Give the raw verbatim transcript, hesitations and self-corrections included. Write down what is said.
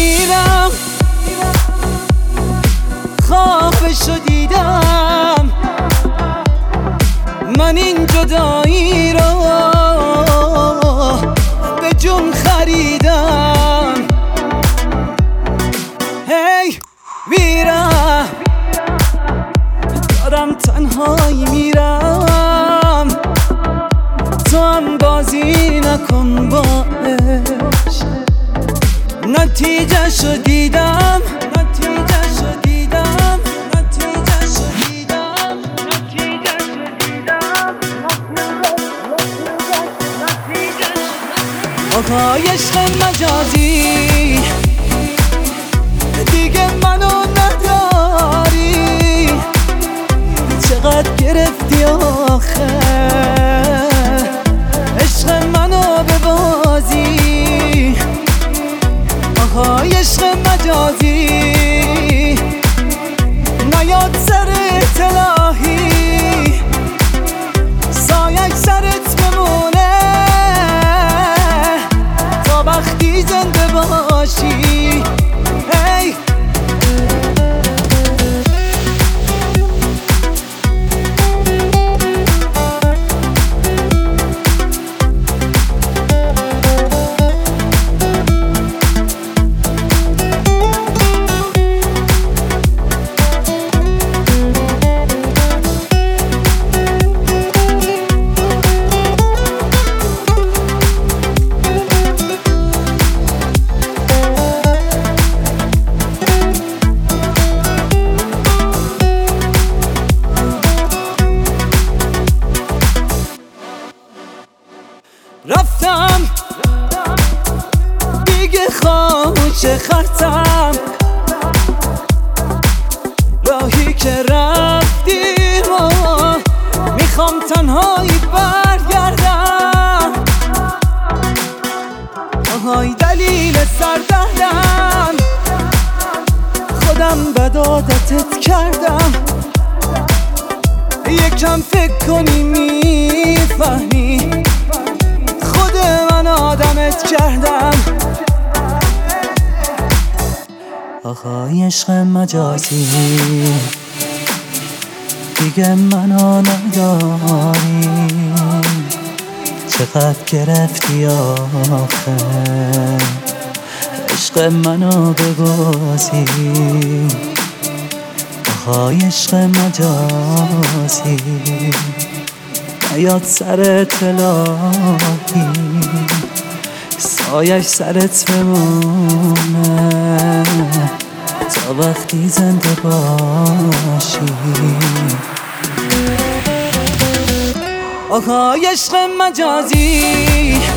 میرم خوابشو دیدم، من این جدایی رو به جون خریدم. هی میرم دارم تنهایی میرم، تو هم بازی نکن با عشق. نتیجه شو دیدم، نتیجه شو دیدم، نتیجه شو دیدم، نتیجه شو دیدم، آقای عشق مجازی دیگه منو نداری، چقدر گرفتی آخه عشق منو به بازی. آهای عشق مجازی نیاد سرت الهی، سایه سرت بمونه تا وقتی زنده باشی. hey. رفتم دیگه خاموش خطم، راهی که رفتیم و میخوام تنهایی برگردم. آهای دلیل سردردم خودم بد عادتت کردم، یکم فکر کنی میفهمی من آدمت کردم. آقای عشق مجازی دیگه منو نداری، چقدر گرفتی آخه عشق منو ببازی. آقای عشق مجازی نیاد سرت الهی، سایش سرت بمونه تا وقتی زنده باشی. آقای عشق مجازی